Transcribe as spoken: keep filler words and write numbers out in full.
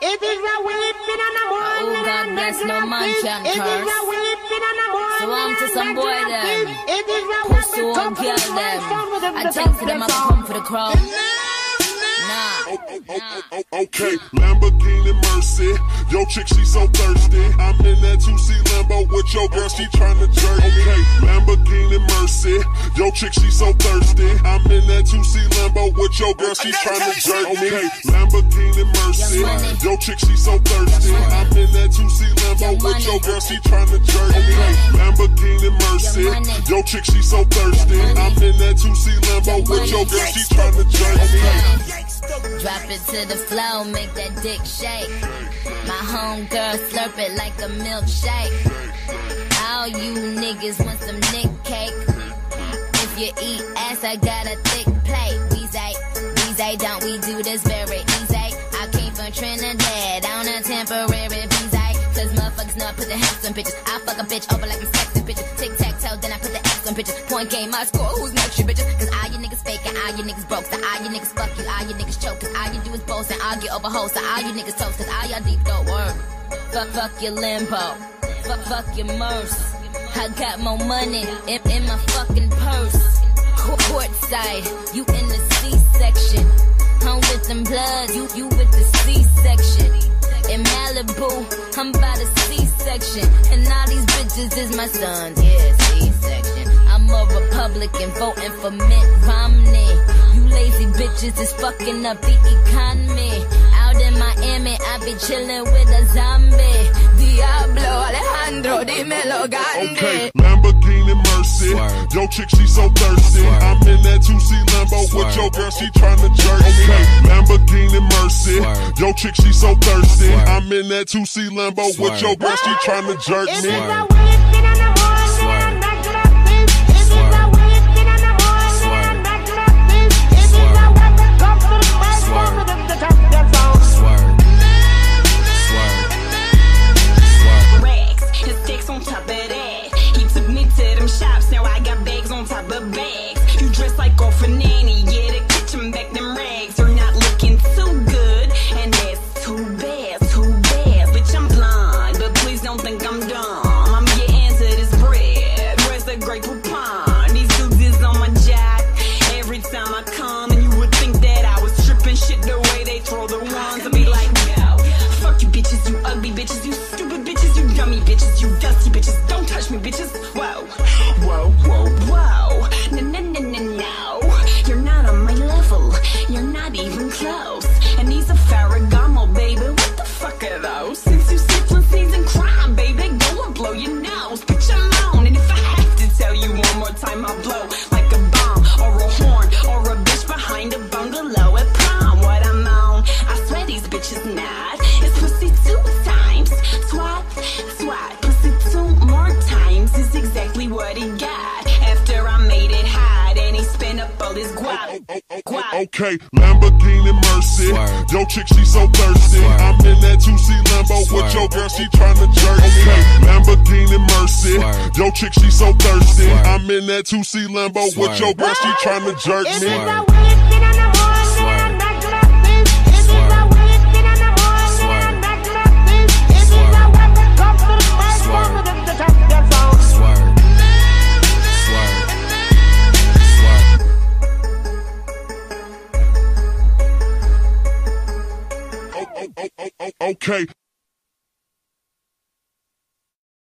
It is a weeping and a mourning. Oh God bless no man can curse. So I'm to some boy them, pussy old girl them. I think for them I come for the crowd. Nah. Okay, Lamborghini Mercy. Yo chick, she so thirsty. I'm in that two C Lambo with your girl, she tryna jerk. Okay, Lamborghini Mercy. Yo chick, she so thirsty. I'm in that two C Lambo with your girl, she tryna jerk. Okay, Lamborghini Mercy. Yo chick, she so thirsty. I'm in that two C Lambo with your girl, she tryna jerk. Okay, Lamborghini Mercy. Yo chick, she so thirsty. I'm in that two C Lambo with your girl, she tryna jerk. Okay. Drop it to the floor, make that dick shake. My homegirl slurp it like a milkshake. All you niggas want some nick cake. If you eat ass, I got a thick plate. We say, we say, don't we do this very easy? I came from Trinidad on a temporary visa. Cause motherfuckers know I put the hands on bitches. I fuck a bitch over like a sexy bitches. Tic-tac-toe, then I put the X on bitches. Point game, I score, who's next, you bitches? Cause all you niggas fake and all you niggas broke. So all you niggas fuck you, all you niggas choke. Cause all you do is boast and argue over hoes. So all you niggas toast, cause all y'all deep go work. Fuck, fuck your limbo. Fuck, fuck your merce. I got more money in, in my fucking purse. Courtside, you in the C-section. I'm with them bloods, you, you with the C-section. In Malibu, I'm by the C-section. And all these bitches is my sons, yeah, C-section. I'm a Republican voting for Mitt Romney. You lazy bitches is fucking up the economy. Out in Miami, I be chilling with a zombie. Diablo Alejandro, dímelo Gandhi. Okay, Lamborghini Mercy. Swerve. Yo chick, she so thirsty. Swerve. I'm in that two C Lambo Swerve. With your girl, she tryna jerk. Okay, Lamborghini Mercy. Swerve. Yo chick, she so thirsty. Swerve. I'm in that two C Lambo Swerve. With your girl, she tryna jerk me. Swerve. Now I got bags on top of bags. You dress like off a nanny, yeah, the kitchen back them rags. You're not looking too good, and that's too bad, too bad. Bitch, I'm blind, but please don't think I'm dumb. I'm getting to this bread, where's the great poupon? These dudes is on my jack every time I come, and you would think that I was tripping shit the way they throw the ones. I be like, no, fuck you bitches, you ugly bitches, you stupid bitches, you dummy bitches, you dusty bitches, don't touch me bitches, whoa. Whoa, whoa, whoa, no, no, no, no, no, you're not on my level, you're not even close, and these are Ferragamo, baby, what the fuck are those? Since you sit on season crime, baby, go and blow your nose, bitch, I'm on, and if I have to tell you one more time, I'll blow like a bomb, or a horn, or a bitch behind a bungalow at prom, what I'm on, I swear these bitches not, it's pussy two times, swat, swat, pussy two more times, is exactly what he got after I made it hot and he spent up all his guap. guap. Okay, Lamborghini Mercy. Swerve. Yo chick, she so thirsty. Swerve. I'm in that two C Lambo Swerve. With your girl, she tryna jerk. Okay, Lamborghini Mercy. Swerve. Yo chick, she so thirsty. Swerve. I'm in that two C Lambo Swerve. With your girl, she tryna jerk me. Swerve. Okay.